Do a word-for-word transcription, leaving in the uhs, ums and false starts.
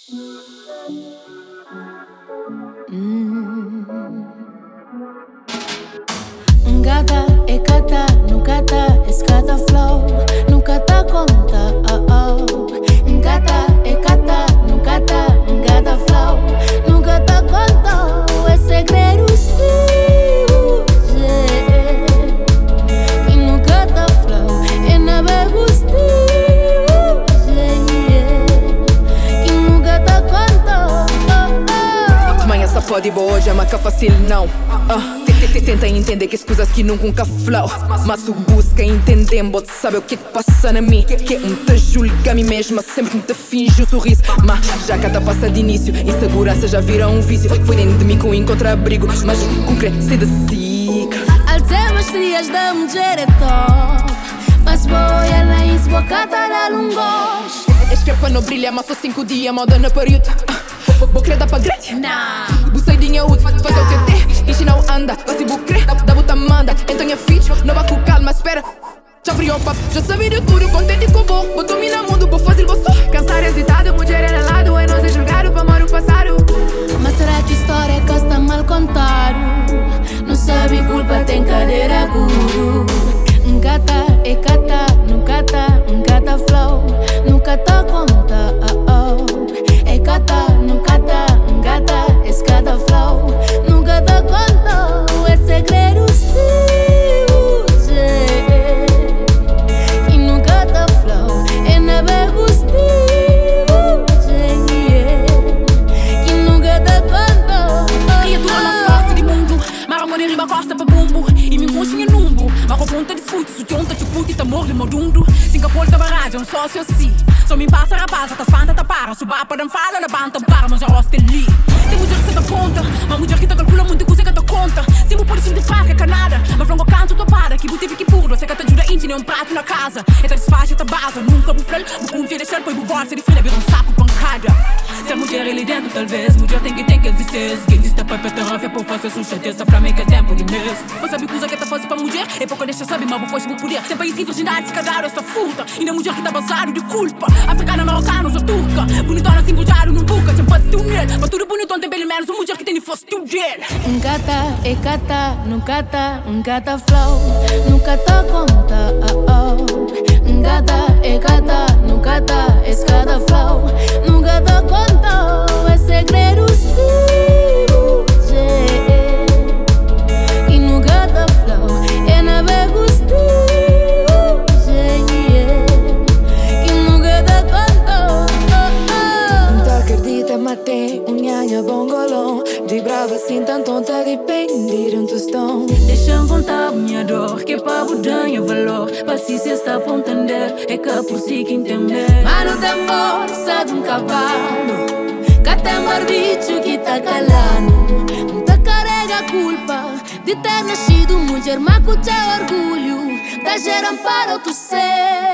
Gata e cata, nunca tá escada flow, nunca tá conta, oh oh. Gata e cata, nunca tá, gata flow, nunca tá conta, é segredo seu, e nunca tá flow, e não é gostoso, e nunca tá conta, oh oh. Manhã só pode boa, hoje é maca fácil não. Uh. Tenta entender que as coisas que nunca flow, mas o busca entender, bot sabe o que que passa na mim. Que um te julga a mim mesma, sempre me te finge um sorriso. Mas já cada passa de início, insegurança já vira um vício. Foi dentro de mim que eu encontro abrigo, mas concreto se decide. Alzemos trias da mulher é top, mas boa ela esbocada lá lungos. Escrepa não brilha, mas só cinco dias, moda na período. Vou querer dar para grande? Não. Buçadinha útil, fazer o T T, enche não anda. Mas se vou crer, dá bota manda. Então é filho, não vai com calma, espera. Já friou papo, já sabia de tudo, contente com o bom. Botou-me na mundo, vou fazer você. Cansar hesitado, mulher era lado, é nós é julgado, para amor o passado. Mas será que história é que está mal contado? Não sabe culpa, tem cadeira guru. Gata e cata, nunca tá, gata flow, nunca tá conta, oh oh. E cata, nunca tá, gata, escada flow, nunca tá conta, é segredo seu, e nunca tá flow, e não é gostoso, e nunca tá conta. Criatura na sorte de mundo, mas amor rima costa para bumbo, e me moço em numbo, mas com ponta de fute, se tionta te puti, tá morre modundo, Singapura tá barragem, só se eu si. Só me passa rapaz, tá espanta, tá para. Suba para não fala, levanta, para, mas já rosta ali. Tem mulher que tá conta, mas mulher que tá calcula muito coisa que tá conta. Se me pode de fraca, é canada, mas frango canto, tô para. Que bote que puro, sei que tá ajuda íntima, um prato na casa. É tá desfaixa, tá base, nunca vou frel. Vou confia deixar, põe o bolso de filha, vira um saco pancada. Se a mulher ali dentro, talvez, mulher tem que ter que dizer. Quem diz tá pai pra terra, é por fazer sua certeza pra mim que é tempo de mês. Mas sabe coisa que tá fazendo pra mulher? É pouco deixa saber, mas depois vou poder. Tem país que virgindade, se calhar essa fruta. E na mulher que tá basado de culpa. Africana, marocana, ou turca. Bonitona, assim, bujado, não buca. Tinha pode ter um nele. Mas tudo bonitão tem pelo menos uma mulher que tem de fosse teu dele. Gata e cata, nunca tá, gata flow, nunca tá conta, oh oh. Gata e cata, nunca tá, escada flow, nunca tá conta, é segredo seu, e nunca tá flow, e não é gostoso, e nunca tá conta, oh oh. Não acredita, mas tem um nhanha bongolão. De brava assim, tão tonta, depende de um tostão. Deixa-me contar minha dor, que é para budanha valor. Paciência está para entender, é que por si que entender. Mano tem força de um cavalo, que tem barbicho que tá calando. Não te carrega a culpa de ter nascido mulher, mas com teu orgulho, da geram para o teu ser.